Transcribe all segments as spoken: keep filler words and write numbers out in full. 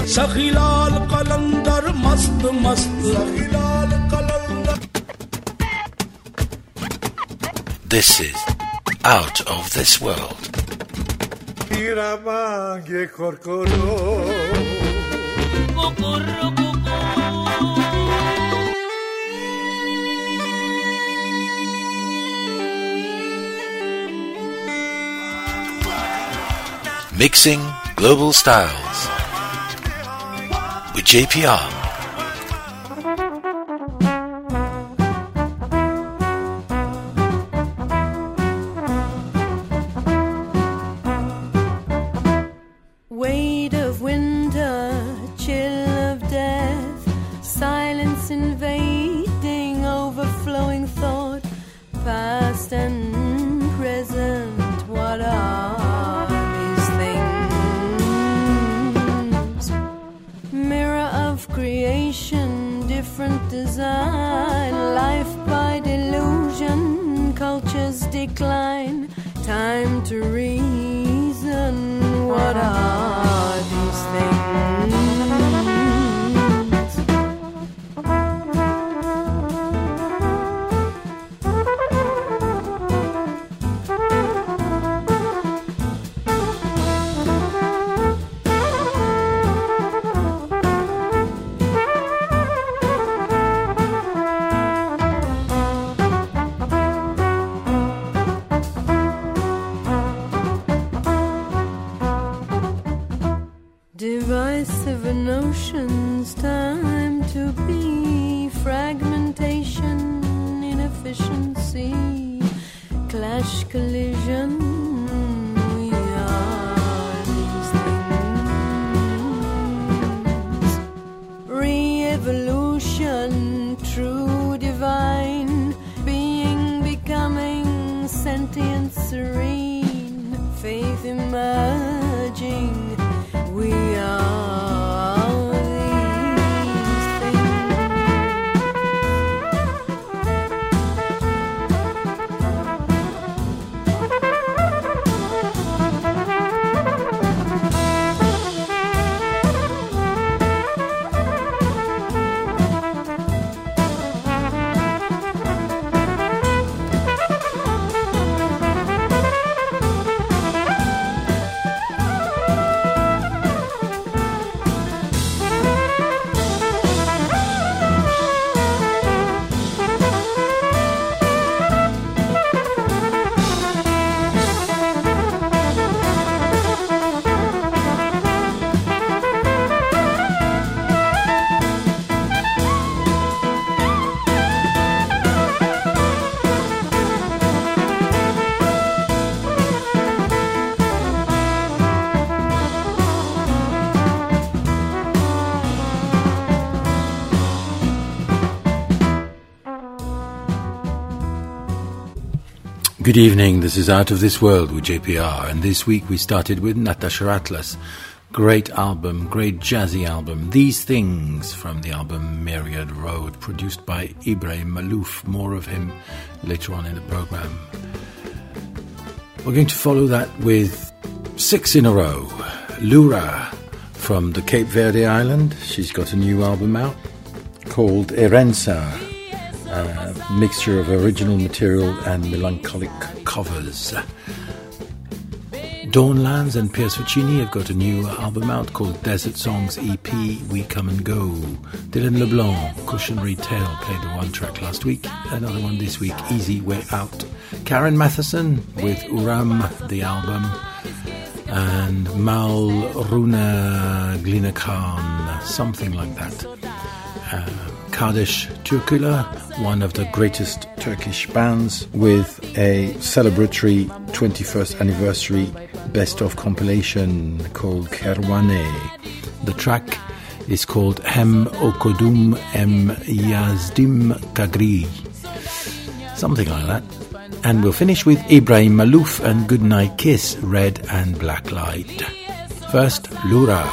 Sa khilal qalandar mast mast sa khilal qalandar. This is Out of This World. Iramange korkoro Kokoro koko. Mixing Global Styles with J P R. Weight of winter, chill of death, silence invading, overflowing thought, past and present, what are these things? Mirror of creation, different design, life by delusion, culture's decline, time to reason, what are these things? Divisive notions, time to be, fragmentation, inefficiency, clash, collision, we are these things. Re-evolution, true divine, being becoming sentient, serene, faith emerging. We are these things. Good evening, this is Out of This World with J P R, and this week we started with Natasha Atlas. Great album, great jazzy album, These Things, from the album Myriad Road, produced by Ibrahim Malouf. More of him later on in the program. We're going to follow that with six in a row. Lura from the Cape Verde Island, she's got a new album out called Herenza. A mixture of original material and melancholic covers. Dawnlands and Piers Ficini have got a new album out called Desert Songs E P, We Come and Go. Dylan LeBlanc, Cautionary Tale, played the one track last week, another one this week, Easy Way Out. Karen Matheson with Uram, the album, and Mal Runa Glinakan, something like that. Uh, Kardeş Türküler, one of the greatest Turkish bands, with a celebratory twenty-first anniversary best-of compilation called Kerwane. The track is called Hem Okudum Em Yazdim Kagri, something like that. And we'll finish with Ibrahim Malouf and Goodnight Kiss, Red and Black Light. First, Lura.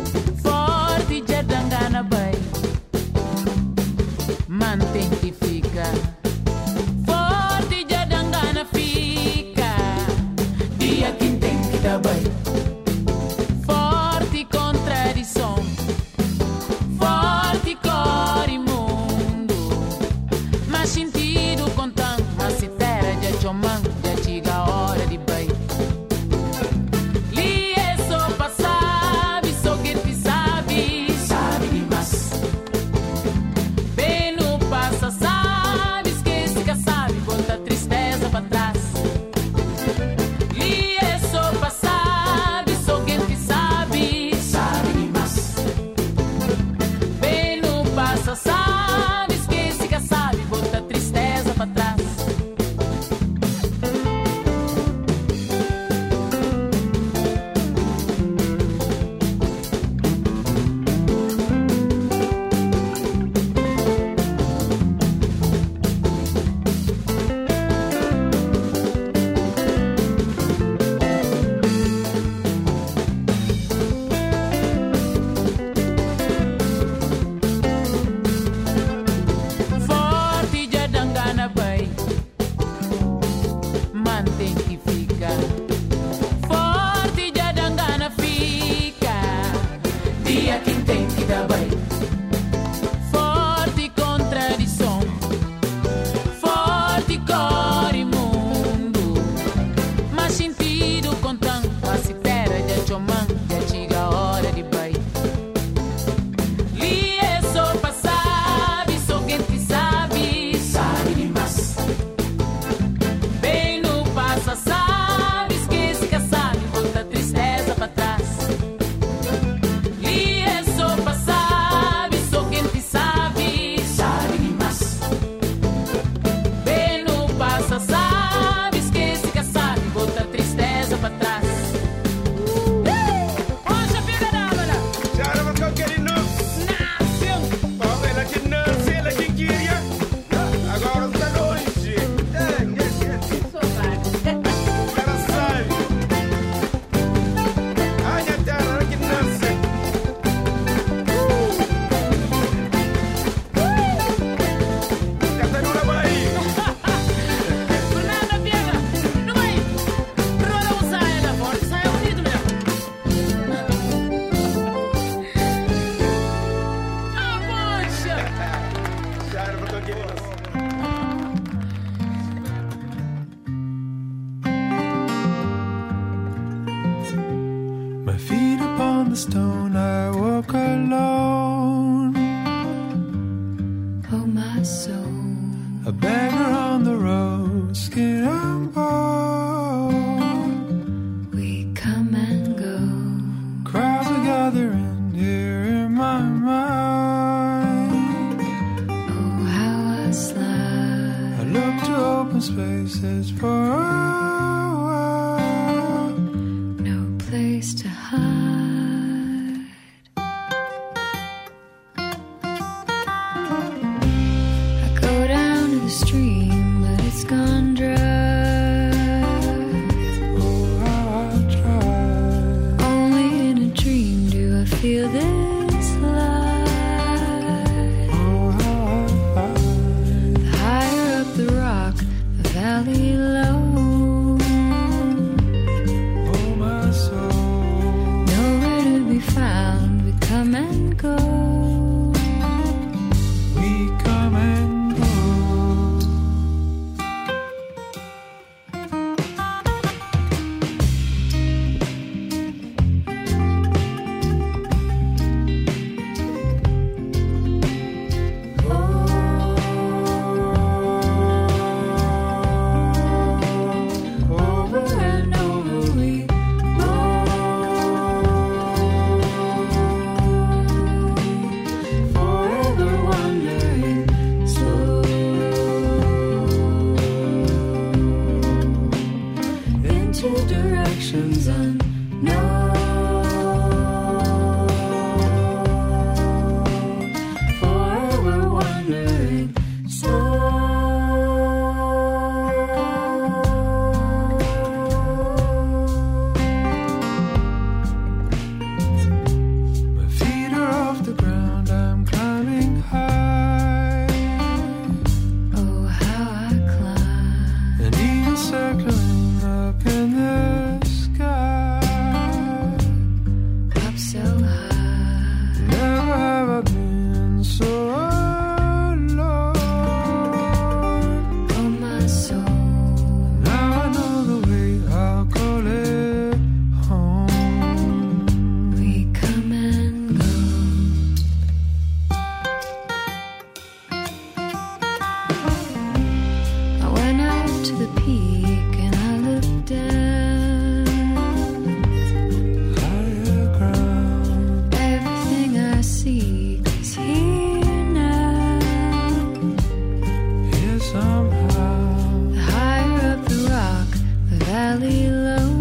Mantém que fica the stone, I walk alone. Oh, my soul. A beggar on the road, skin and bone. We come and go. Crowds are gathering here in my mind. Oh, how I slide. I look to open spaces for a while. No place to hide. I go down to the stream, but it's gone dry. Oh, how I try. Only in a dream do I feel this light. Oh, how I find. The higher up the rock, the valley low. Oh, my soul. Nowhere to be found, we come and go. We come and go. Over and over we forever wandering slow into directions unknown. Forever wandering My feet are off the ground, I'm climbing high. Oh, how I climb. An eagle circling up in the sky. Up so high. Never have I been so alone. Oh, my soul. Now I know the way, I'll call it home. We come and go. I went out to the peak and I looked down. Higher ground. Everything I seek is here now. Here somehow. The higher up the rock, the valley low.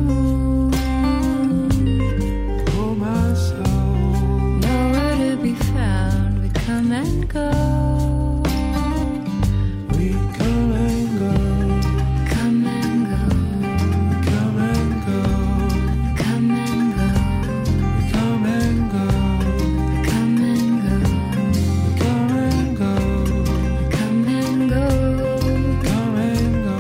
Oh, my soul. Nowhere to be found, we come and go. We come and go. Come and go. Come and go. Come and go. We come and go. Come and go. We come and go. Come and go. Come and go.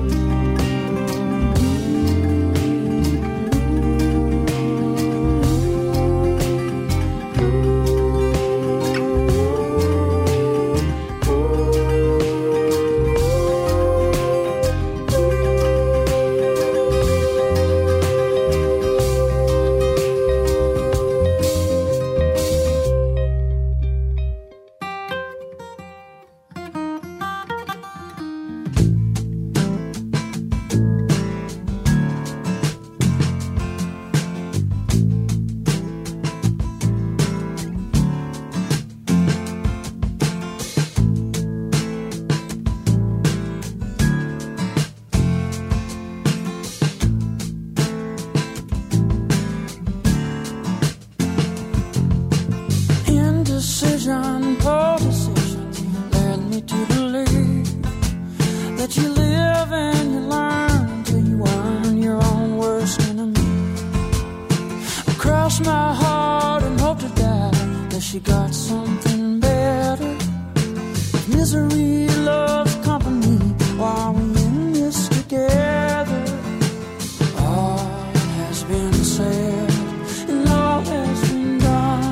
Indecision, poor decisions led me to believe that you live and you learn until you earn your own worst enemy. I crossed my heart and hoped to die that she got something better. Misery loves company while we're in this together. All has been said and all has been done.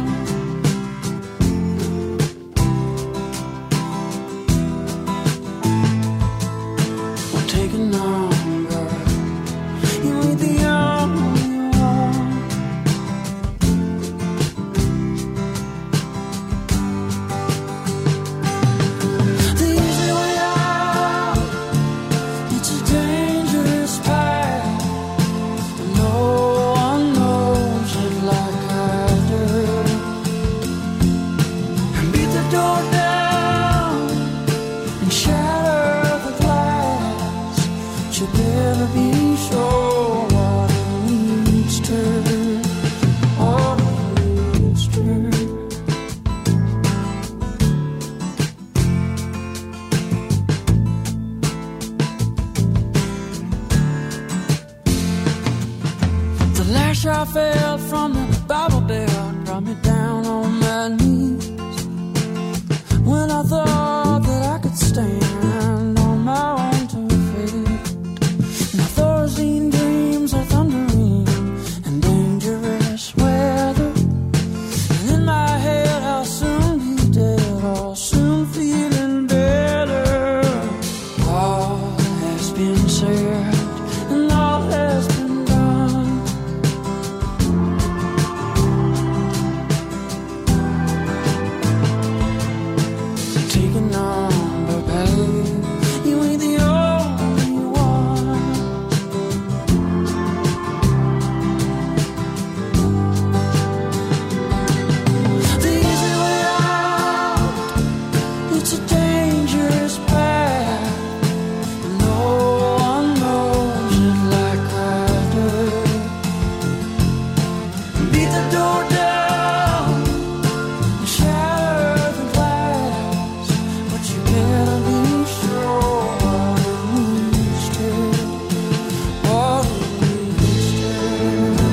We'll take a number. You ain't the only one. much I felt from the Bible Belt brought me down on my knees. When I thought that I could stand on my own two feet. Now Thorazine dreams are thundering and dangerous weather. And in my head I'll soon be dead, I'll soon feeling better. All has been said and all has been done. Take a number, babe, you ain't the only one. The easy way out, it's a dangerous path. No one knows it like I do. Beat the door down, shatter the glass, but you better be sure what it means to, what it means to.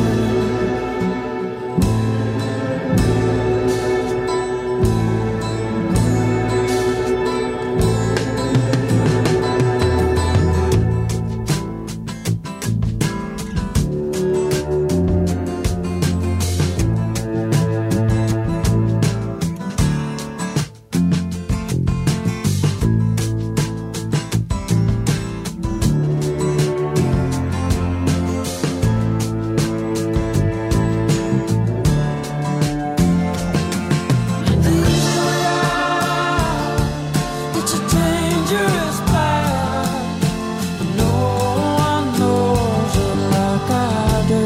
The easy way out, it's a dangerous path. No one knows it like I do.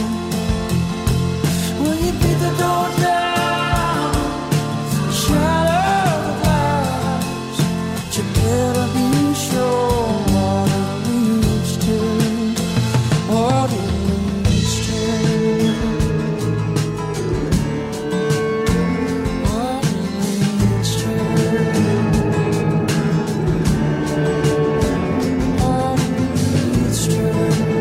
When you beat the door down, shatter the glass, but you better be sure what it leads to, what it leads to, what it leads to, what it leads to.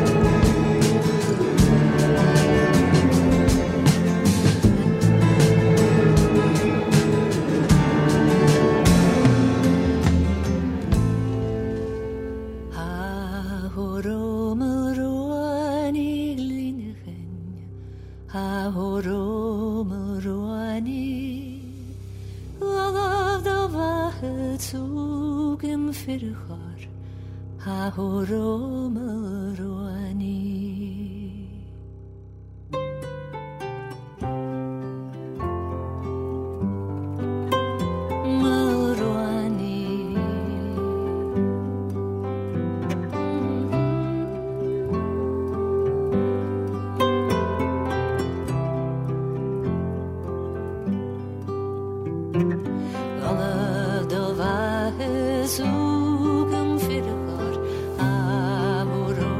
Ha horomuruani glinichen, ha horomuruani, Lagav da vahet zugim firchar, ha horomuruani. Alle dova zugem firchar, ha horomuruani.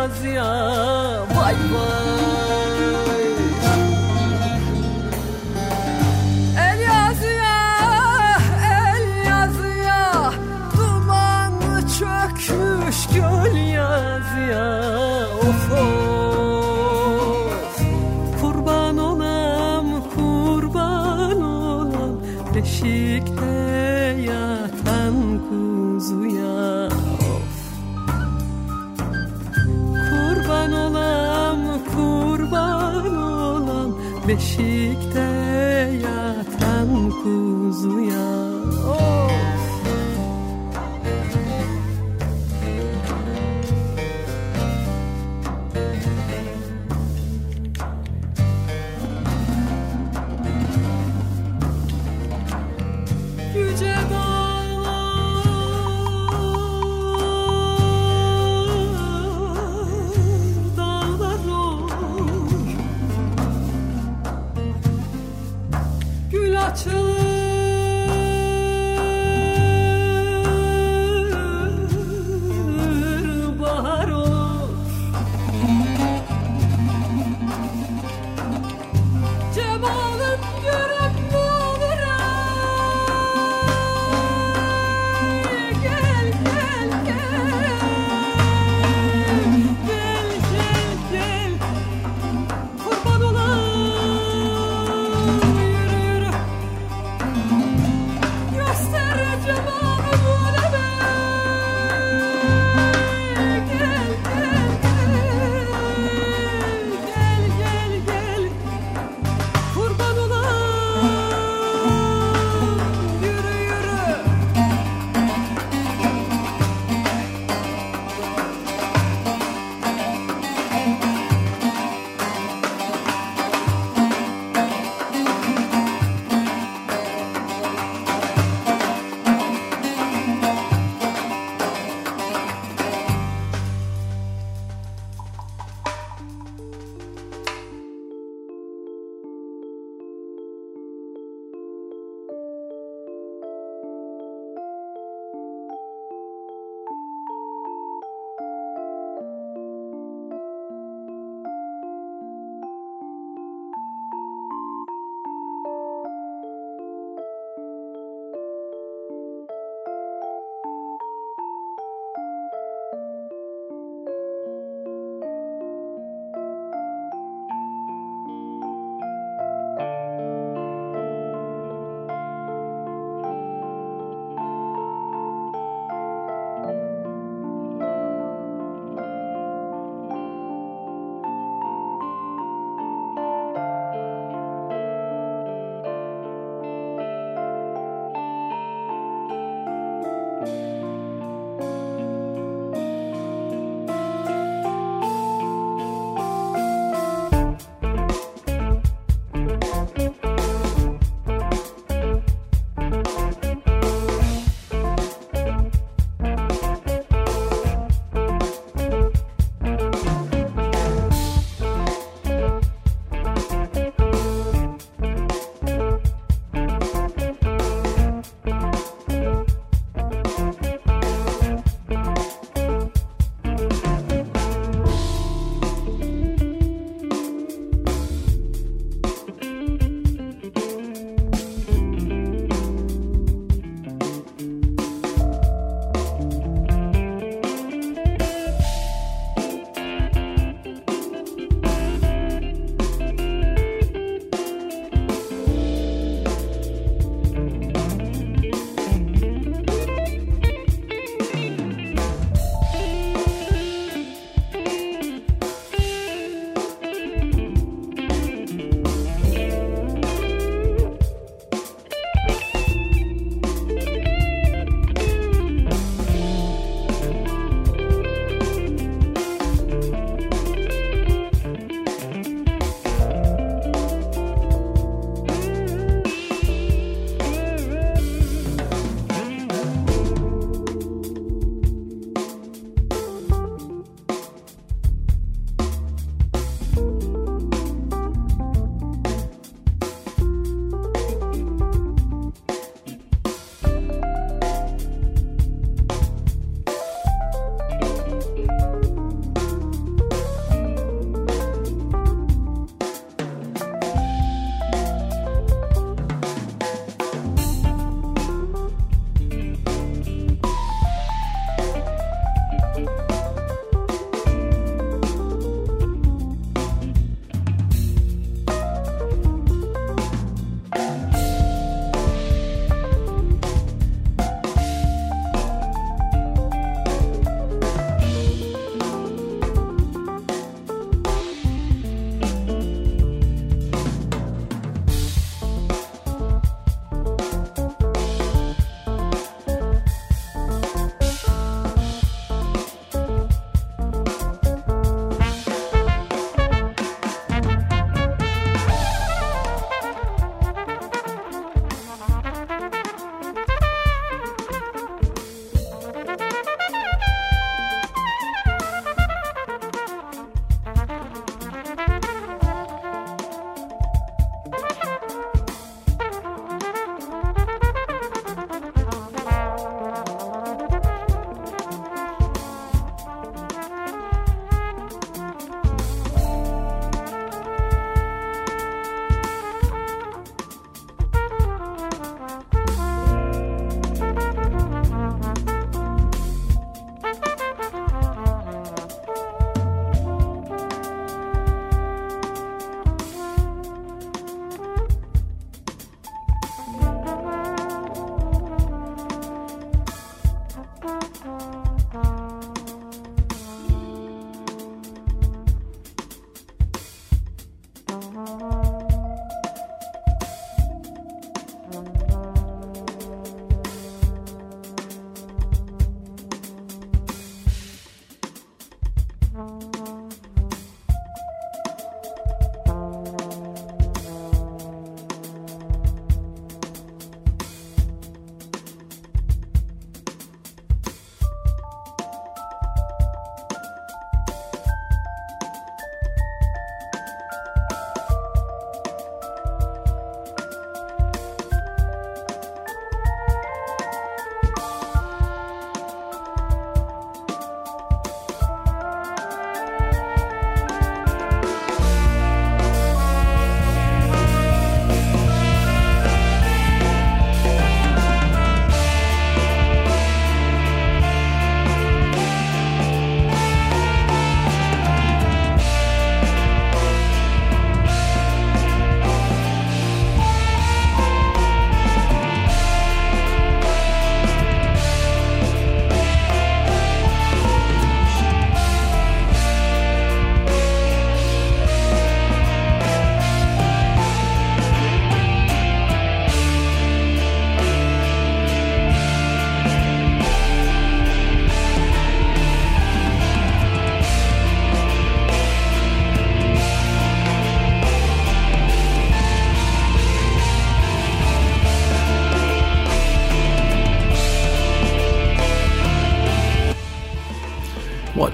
yazıya vay vay. El yazıya, el yazıya, dumanlı çökmüş göl yazıya. Of of, kurban olam, kurban olam beşikte yatan kuzuya. Kurban olam, kurban olam beşikte yatan kuzuya. Of. Yüce açılır, bahar olur. Cemalın görüp olur. Gel gel gel. Gel gel gel. Kurban olam. Yürü yürü.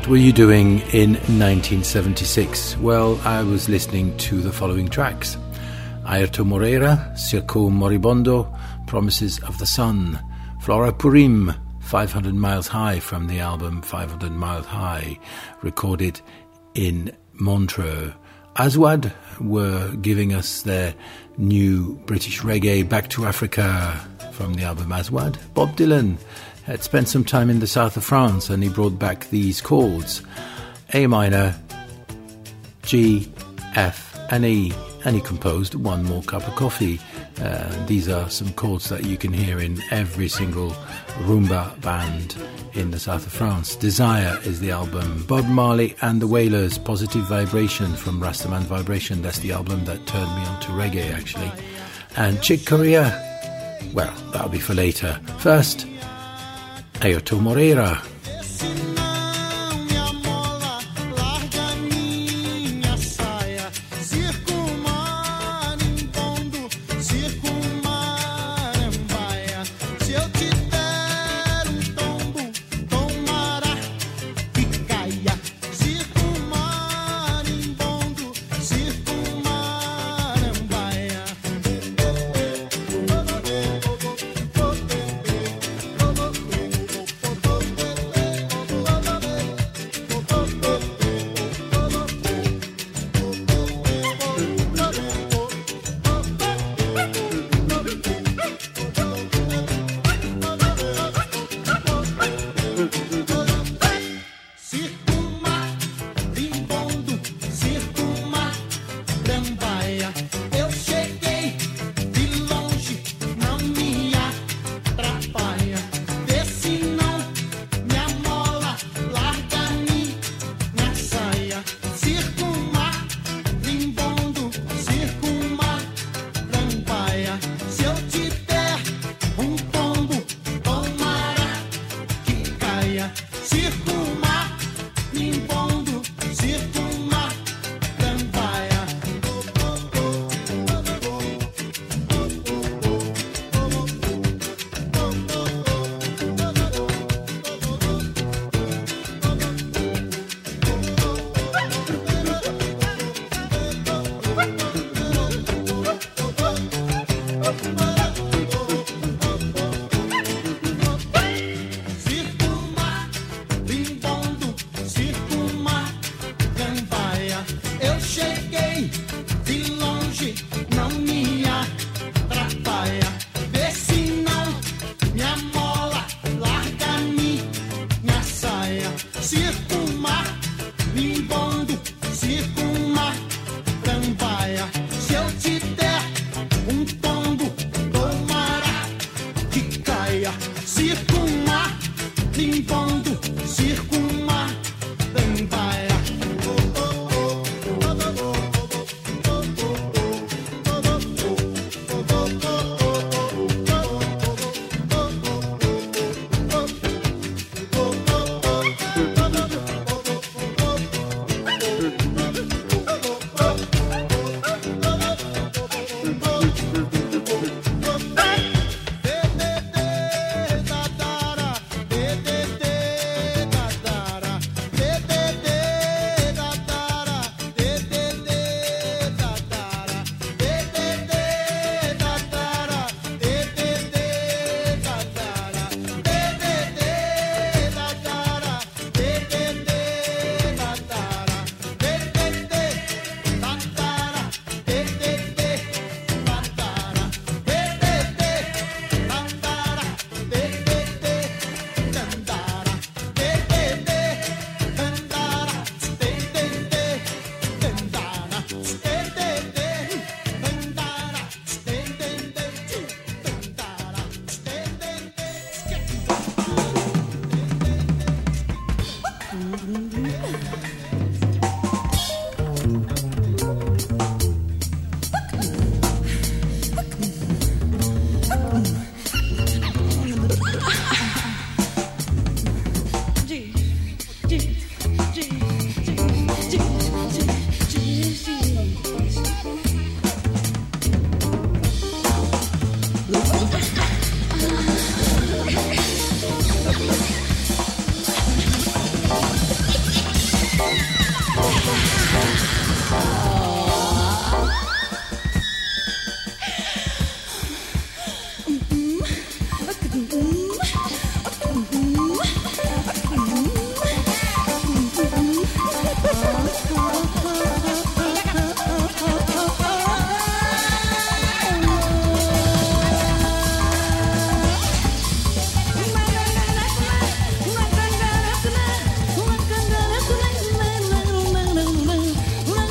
What were you doing in nineteen seventy-six? Well, I was listening to the following tracks: Airto Moreira, Circo Moribondo, Promises of the Sun, Flora Purim, five hundred Miles High, from the album five hundred Miles High, recorded in Montreux. Aswad were giving us their new British reggae, Back to Africa, from the album Aswad. Bob Dylan had spent some time in the south of France, and he brought back these chords: A minor, G, F and E, and he composed One More Cup of Coffee. Uh, these are some chords that you can hear in every single rumba band in the south of France. Desire is the album. Bob Marley and the Wailers, Positive Vibration, from Rastaman Vibration. That's the album that turned me on to reggae, actually. And Chick Corea, well, that'll be for later. First, Airto Moreira. Una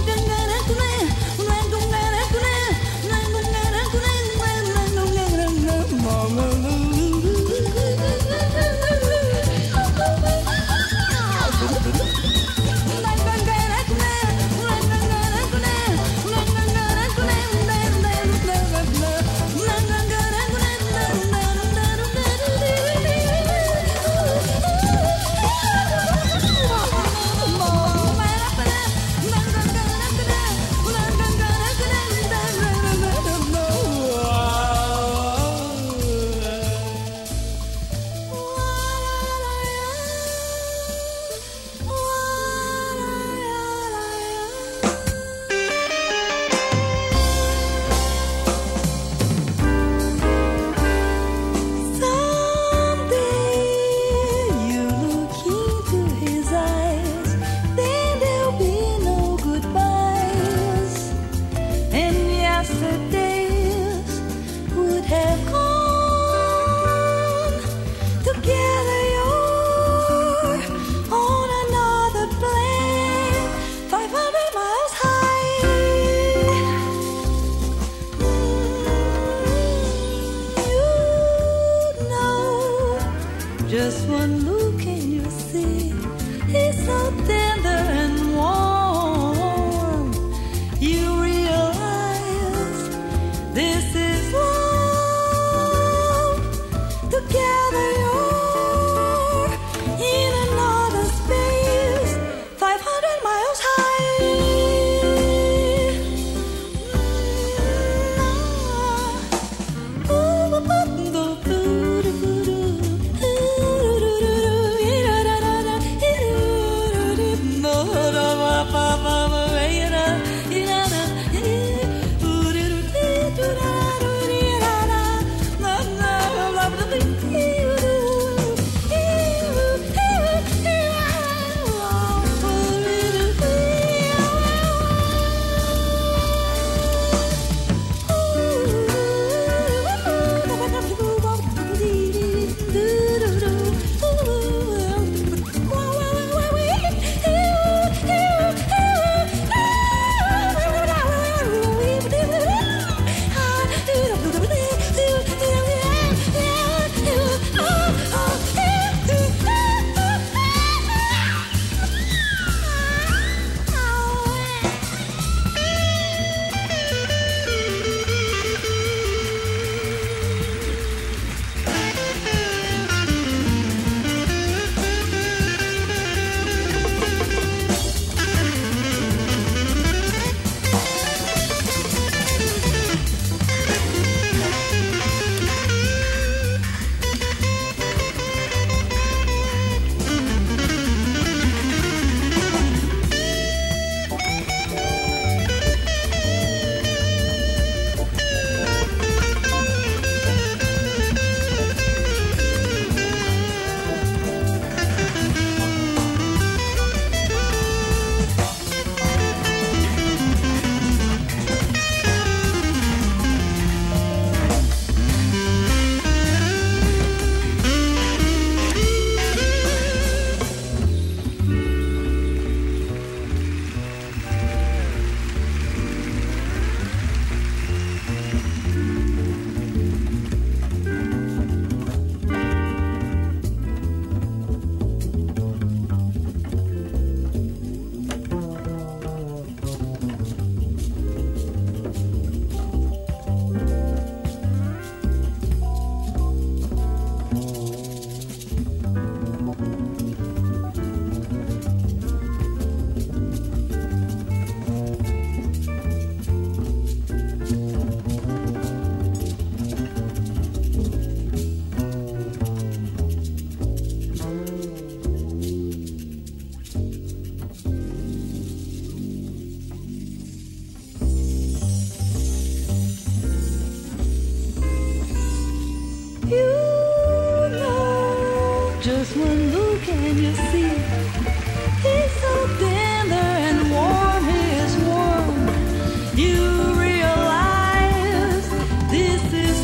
just one look and you see he's so tender and warm, he is warm. You realize this is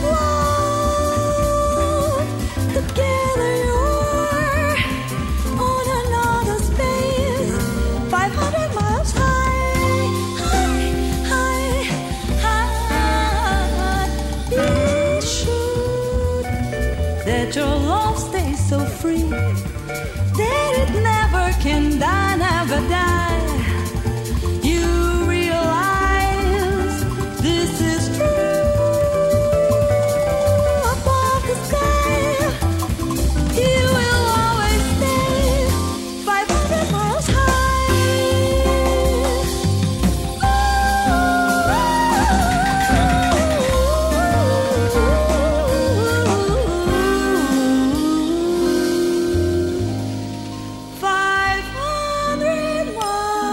love. Together you're on another space, five hundred miles high, high, high, high. Be sure that your love stays so free, that it never can die, never die. You realize this is true. Above the sky, he will always stay five hundred miles high. Five hundred miles.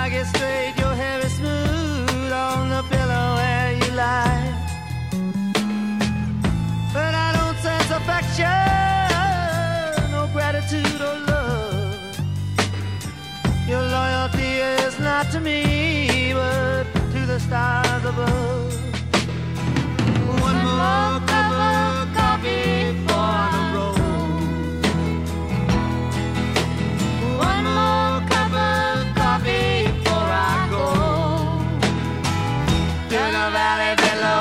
back is straight, your hair is smooth on the pillow where you lie. But I don't sense affection, no gratitude or love. Your loyalty is not to me, but to the stars above. One more cup of coffee for the road. One more cup of coffee before I go to the valley below.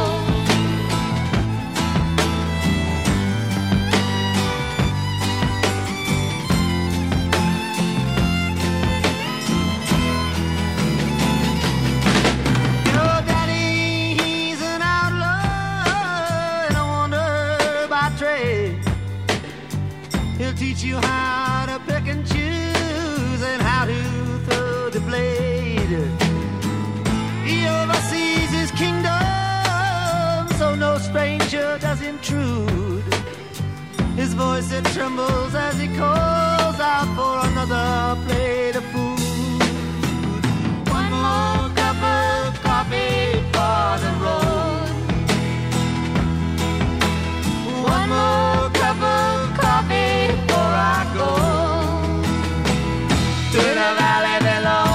Your daddy, he's an outlaw and a wonder by trade. He'll teach you how to pick and choose and how to throw the blade. He oversees his kingdom, so no stranger does intrude. His voice, it trembles as he calls out for another plate of food. One more cup of coffee for the road. One more cup of coffee before I go to the valley below.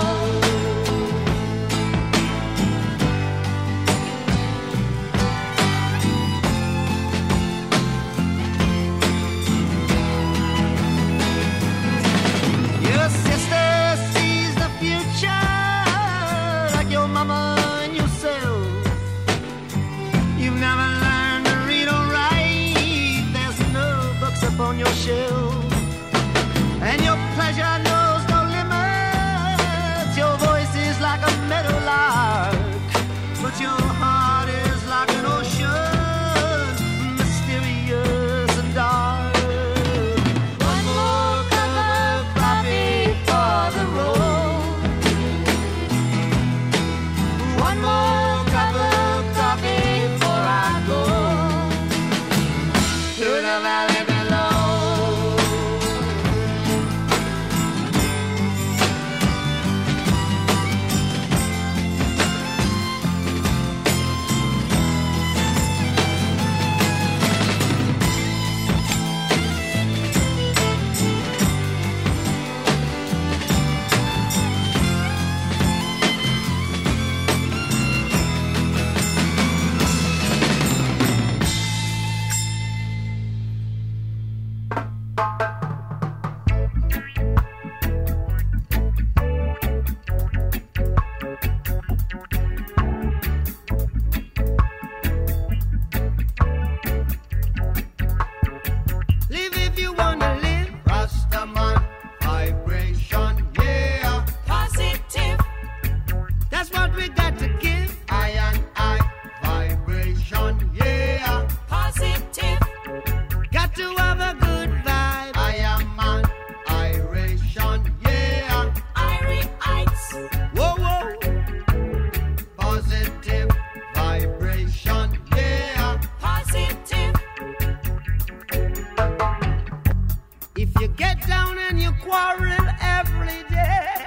Your sister sees the future like your mama and yourself. You've never learned to read or write. There's no books upon your shelf. And your pleasure knows no limits. Your voice is like a meadowlark, but your heart is like an ocean, mysterious and dark. One more cup of coffee for the road. One more cup of coffee before I go to the valley below. Live if you wanna live. Rastaman vibration, yeah. Positive, That's what we got to give. I and I vibration, yeah. positive, Got to have a good vibe. I am an iration, yeah. Irites, Whoa, whoa. Positive vibration, yeah. positive, If you get down and you quarrel every day,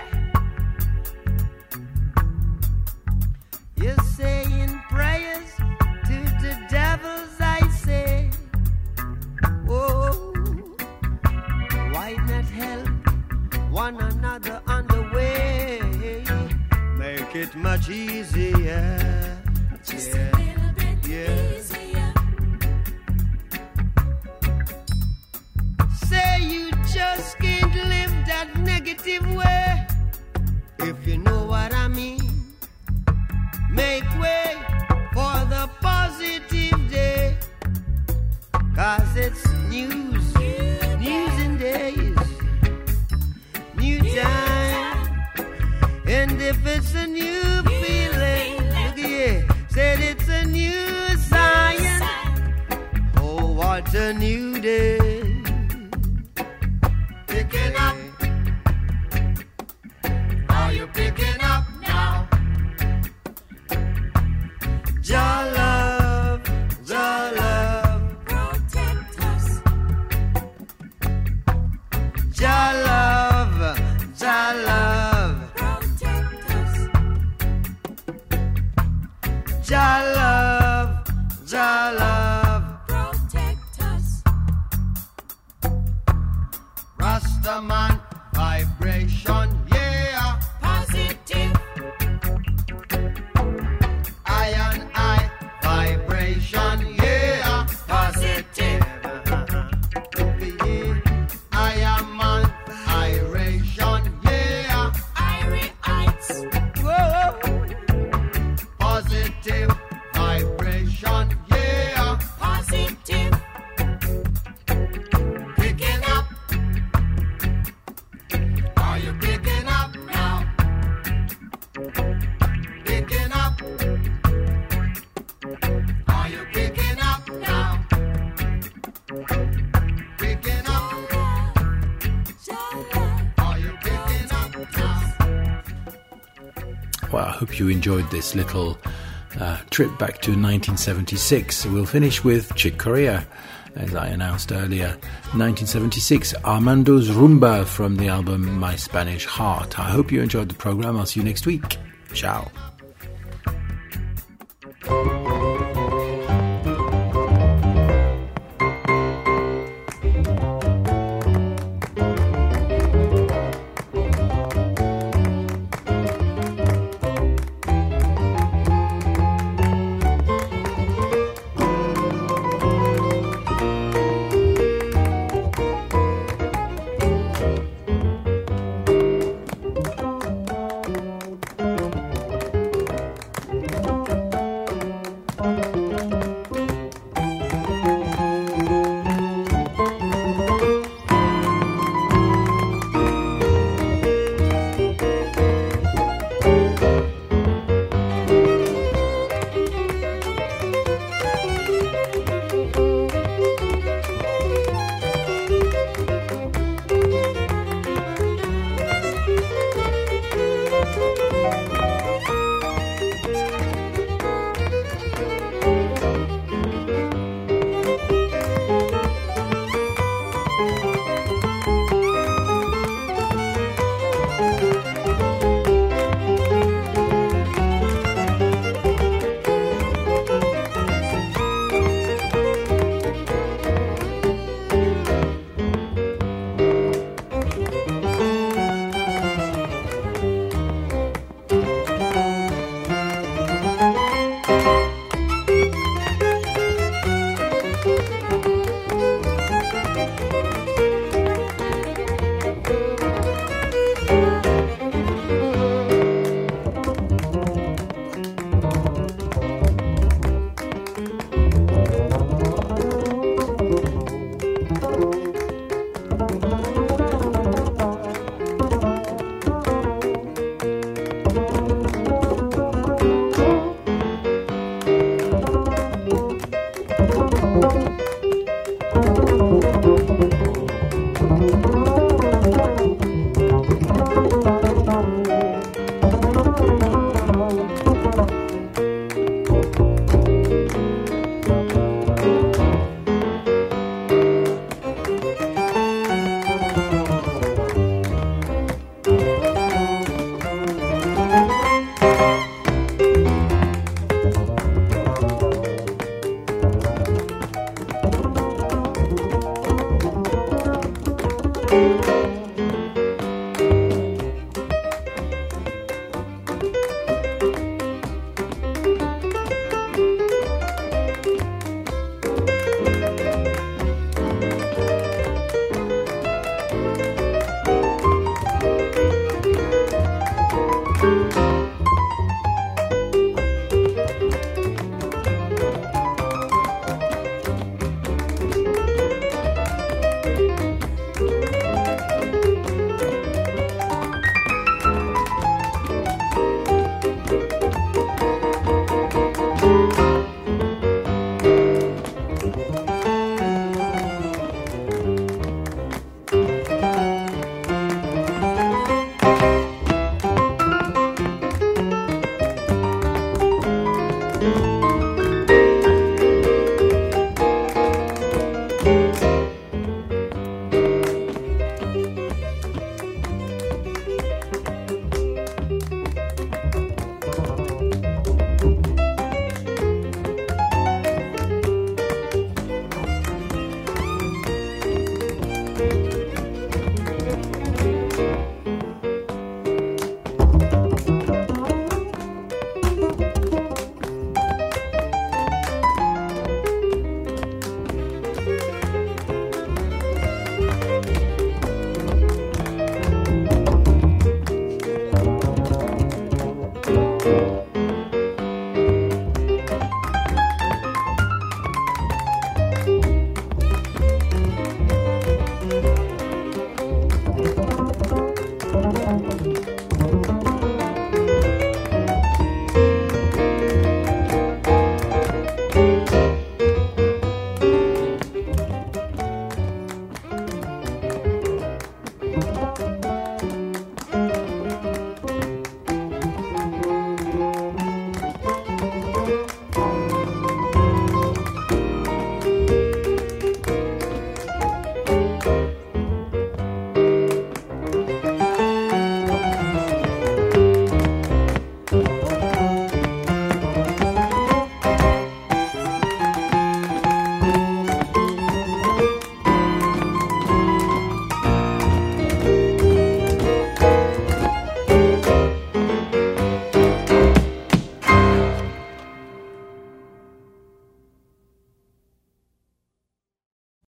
you're saying prayers to the devils, I say. Oh, why not help one another on the way? Make it much easier. just Yeah. a little bit Yeah. easier. Say you just can't live that negative way. If you know what I mean, make way for the positive day. Cause it's news, news and days, new time. And if it's a new feeling, look here, said it's a new science. Oh, what a new day. Picking up. Are you picking up now? Your love, your love, Protect us, your love, your love. protect Jah love, Jah love, protect us. Rastaman vibration, yeah. Positive, I and I vibration, yeah. Positive. I am on iration, yeah. Irie Heights, Whoa. Positive vibration, yeah. positive. Picking up. Are you picking up now? Picking up. Are you picking up now? Picking up. Are you picking up now? Well, I hope you enjoyed this little uh, trip back to nineteen seventy-six. We'll finish with Chick Corea, as I announced earlier. nineteen seventy-six, Armando's Rumba from the album My Spanish Heart. I hope you enjoyed the program. I'll see you next week. Ciao.